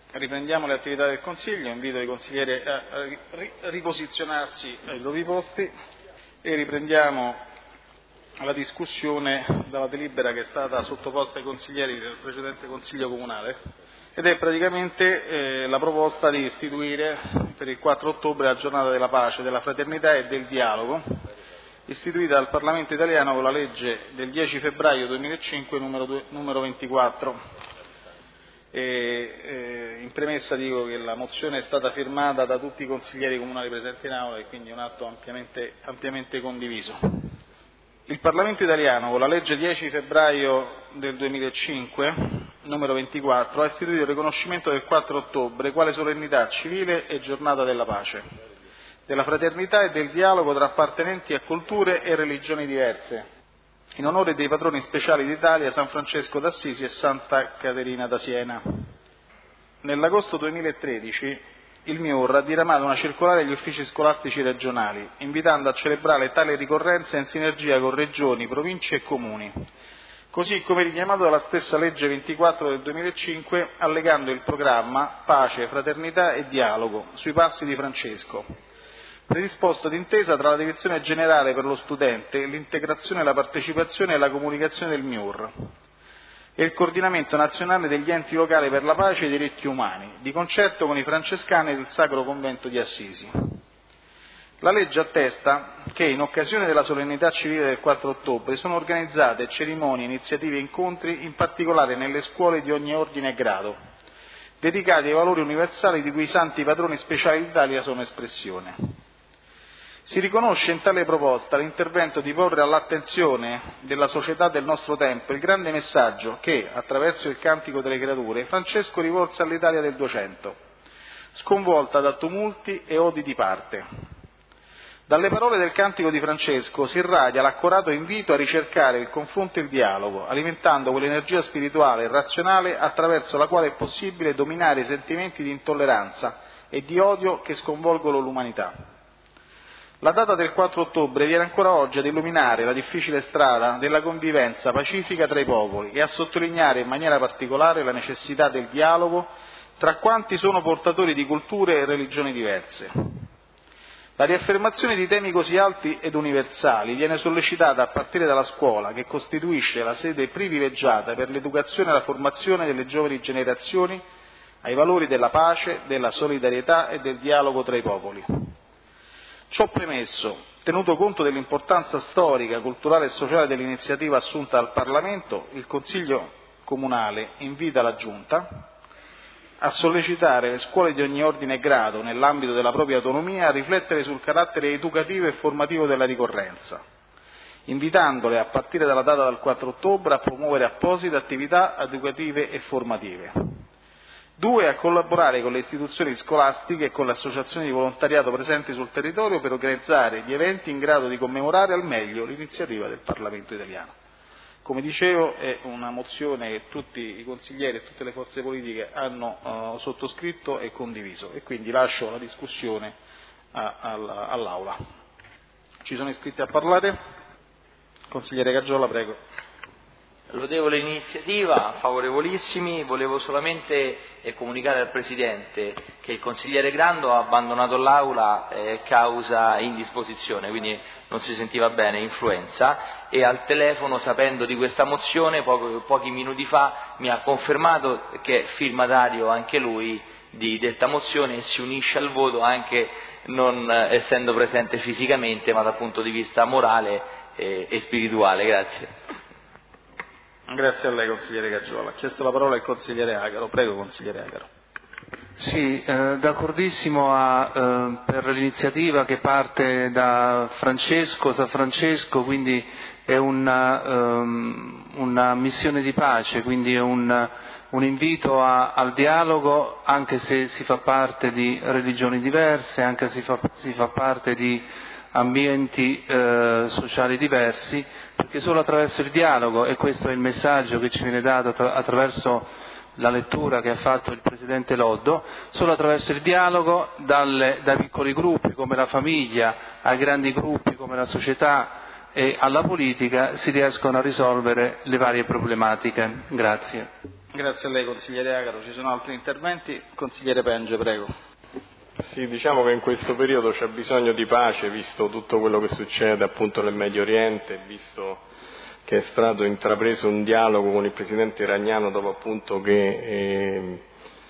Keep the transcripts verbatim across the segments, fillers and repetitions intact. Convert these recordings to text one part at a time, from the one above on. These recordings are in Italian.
Riprendiamo le attività del Consiglio, invito i consiglieri a riposizionarsi ai propri posti e riprendiamo la discussione della delibera che è stata sottoposta ai consiglieri del precedente Consiglio Comunale ed è praticamente eh, la proposta di istituire per il quattro ottobre la giornata della pace, della fraternità e del dialogo, istituita dal Parlamento italiano con la legge del dieci febbraio duemilacinque numero, due, numero ventiquattro. E, eh, in premessa dico che la mozione è stata firmata da tutti i consiglieri comunali presenti in aula e quindi è un atto ampiamente, ampiamente condiviso. Il Parlamento italiano con la legge dieci febbraio del duemilacinque numero ventiquattro ha istituito il riconoscimento del quattro ottobre quale solennità civile e giornata della pace, della fraternità e del dialogo tra appartenenti a culture e religioni diverse, in onore dei patroni speciali d'Italia San Francesco d'Assisi e Santa Caterina da Siena. Nell'agosto duemilatredici il M I U R ha diramato una circolare agli uffici scolastici regionali, invitando a celebrare tale ricorrenza in sinergia con regioni, province e comuni, così come richiamato dalla stessa legge ventiquattro del duemilacinque, allegando il programma Pace, Fraternità e Dialogo sui passi di Francesco, predisposto d'intesa tra la Direzione Generale per lo Studente, l'integrazione, la partecipazione e la comunicazione del M I U R e il Coordinamento Nazionale degli Enti Locali per la Pace e i Diritti Umani, di concerto con i francescani del Sacro Convento di Assisi. La legge attesta che in occasione della solennità civile del quattro ottobre sono organizzate cerimonie, iniziative e incontri, in particolare nelle scuole di ogni ordine e grado, dedicati ai valori universali di cui i santi patroni speciali d'Italia sono espressione. Si riconosce in tale proposta l'intervento di porre all'attenzione della società del nostro tempo il grande messaggio che, attraverso il Cantico delle Creature, Francesco rivolse all'Italia del Duecento, sconvolta da tumulti e odi di parte. Dalle parole del Cantico di Francesco si irradia l'accorato invito a ricercare il confronto e il dialogo, alimentando quell'energia spirituale e razionale attraverso la quale è possibile dominare i sentimenti di intolleranza e di odio che sconvolgono l'umanità. La data del quattro ottobre viene ancora oggi ad illuminare la difficile strada della convivenza pacifica tra i popoli e a sottolineare in maniera particolare la necessità del dialogo tra quanti sono portatori di culture e religioni diverse. La riaffermazione di temi così alti ed universali viene sollecitata a partire dalla scuola, che costituisce la sede privilegiata per l'educazione e la formazione delle giovani generazioni ai valori della pace, della solidarietà e del dialogo tra i popoli. Ciò premesso, tenuto conto dell'importanza storica, culturale e sociale dell'iniziativa assunta dal Parlamento, il Consiglio Comunale invita la Giunta a sollecitare le scuole di ogni ordine e grado, nell'ambito della propria autonomia, a riflettere sul carattere educativo e formativo della ricorrenza, invitandole, a partire dalla data del quattro ottobre, a promuovere apposite attività educative e formative. Due, a collaborare con le istituzioni scolastiche e con le associazioni di volontariato presenti sul territorio per organizzare gli eventi in grado di commemorare al meglio l'iniziativa del Parlamento italiano. Come dicevo, è una mozione che tutti i consiglieri e tutte le forze politiche hanno uh, sottoscritto e condiviso e quindi lascio la discussione a, a, all'Aula. Ci sono iscritti a parlare? Consigliere Caggiola, prego. Lodevole iniziativa, favorevolissimi. Volevo solamente eh, comunicare al Presidente che il consigliere Grando ha abbandonato l'Aula eh, causa indisposizione, quindi non si sentiva bene, influenza, e al telefono, sapendo di questa mozione, poco, pochi minuti fa mi ha confermato che è firmatario anche lui di detta mozione e si unisce al voto anche non eh, essendo presente fisicamente, ma dal punto di vista morale eh, e spirituale. Grazie. Grazie a lei, consigliere Caggiola. Ha chiesto la parola il consigliere Agaro. Prego, consigliere Agaro. Sì, eh, d'accordissimo a, eh, per l'iniziativa che parte da Francesco, San Francesco, quindi è una, um, una missione di pace, quindi è un, un invito a, al dialogo, anche se si fa parte di religioni diverse, anche se si fa, si fa parte di ambienti eh, sociali diversi, perché solo attraverso il dialogo, e questo è il messaggio che ci viene dato attra- attraverso la lettura che ha fatto il Presidente Loddo, solo attraverso il dialogo dalle, dai piccoli gruppi come la famiglia ai grandi gruppi come la società e alla politica si riescono a risolvere le varie problematiche. Grazie. Grazie a lei, consigliere Agaro. Ci sono altri interventi? Consigliere Penge, prego. Sì, diciamo che in questo periodo c'è bisogno di pace, visto tutto quello che succede appunto nel Medio Oriente, visto che è stato intrapreso un dialogo con il presidente iraniano dopo appunto che eh,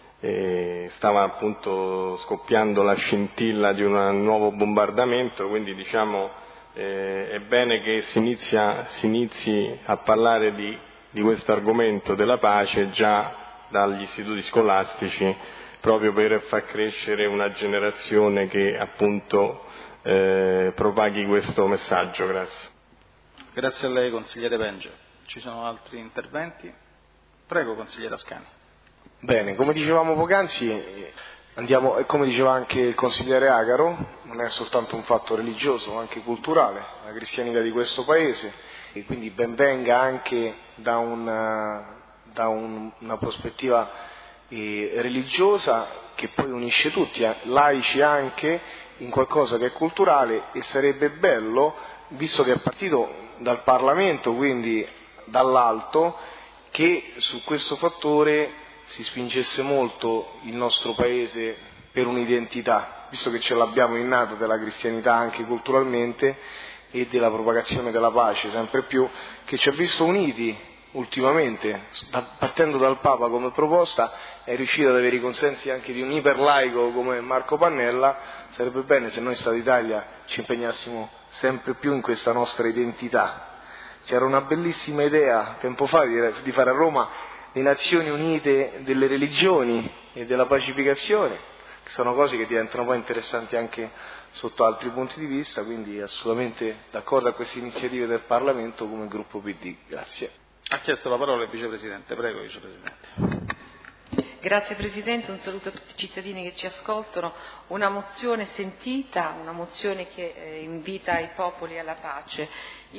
eh, stava appunto scoppiando la scintilla di un nuovo bombardamento, quindi diciamo eh, è bene che si, inizia, si inizi a parlare di, di questo argomento della pace già dagli istituti scolastici, proprio per far crescere una generazione che appunto eh, propaghi questo messaggio. Grazie. Grazie a lei, consigliere Penge. Ci sono altri interventi? Prego, consigliere Ascani. Bene, come dicevamo poc'anzi, andiamo, e come diceva anche il consigliere Agaro, non è soltanto un fatto religioso, ma anche culturale, la cristianità di questo Paese, e quindi ben venga anche da una, da un, una prospettiva eh, religiosa che poi unisce tutti, eh, laici anche, in qualcosa che è culturale, e sarebbe bello, visto che è partito dal Parlamento, quindi dall'alto, che su questo fattore si spingesse molto il nostro Paese per un'identità, visto che ce l'abbiamo innata della cristianità anche culturalmente e della propagazione della pace, sempre più, che ci ha visto uniti ultimamente, partendo dal Papa come proposta, è riuscito ad avere i consensi anche di un iperlaico come Marco Pannella. Sarebbe bene se noi Stato Italia ci impegnassimo sempre più in questa nostra identità. C'era una bellissima idea tempo fa di fare a Roma le Nazioni Unite delle religioni e della pacificazione, che sono cose che diventano poi interessanti anche sotto altri punti di vista, quindi assolutamente d'accordo a queste iniziative del Parlamento come gruppo P D. Grazie. Ha chiesto la parola il Vicepresidente. Prego, Vicepresidente. Grazie Presidente, un saluto a tutti i cittadini che ci ascoltano. Una mozione sentita, una mozione che eh, invita i popoli alla pace.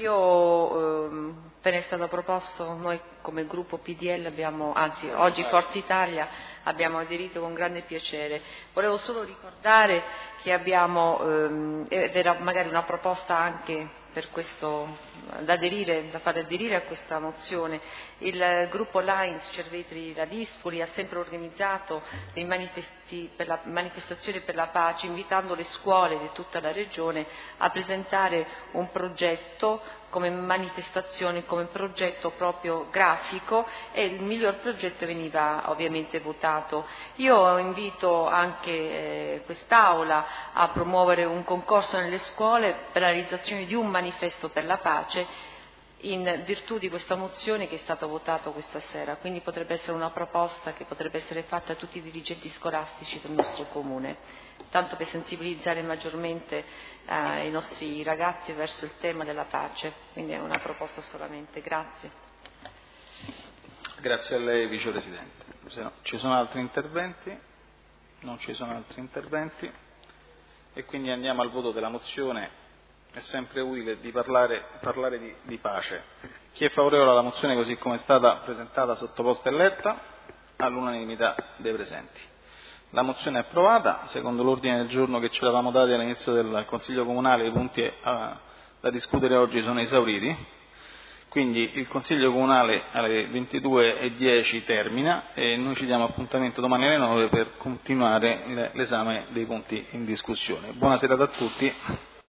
Io, ehm, appena è stato proposto, noi come gruppo P D L abbiamo, anzi oggi Forza Italia abbiamo aderito con grande piacere. Volevo solo ricordare che abbiamo, ehm, ed era magari una proposta anche per questo, da, aderire, da fare aderire a questa mozione, il gruppo Lions Cervetri Ladispoli ha sempre organizzato dei manifesti per la, manifestazioni per la pace, invitando le scuole di tutta la regione a presentare un progetto come manifestazione, come progetto proprio grafico, e il miglior progetto veniva ovviamente votato. Io invito anche eh, quest'Aula a promuovere un concorso nelle scuole per la realizzazione di un manifesto per la pace in virtù di questa mozione che è stata votata questa sera, quindi potrebbe essere una proposta che potrebbe essere fatta a tutti i dirigenti scolastici del nostro comune, tanto per sensibilizzare maggiormente eh, i nostri ragazzi verso il tema della pace, quindi è una proposta solamente. Grazie. Grazie a lei, Vicepresidente. Ci sono altri interventi? Non ci sono altri interventi e quindi andiamo al voto della mozione. È sempre utile di parlare, parlare di, di pace. Chi è favorevole alla mozione così come è stata presentata, sottoposta e letta? All'unanimità dei presenti. La mozione è approvata. Secondo l'ordine del giorno che ci eravamo dati all'inizio del Consiglio Comunale, i punti a, da discutere oggi sono esauriti. Quindi il Consiglio Comunale alle ventidue e dieci termina e noi ci diamo appuntamento domani alle nove per continuare l'esame dei punti in discussione. Buonasera a tutti.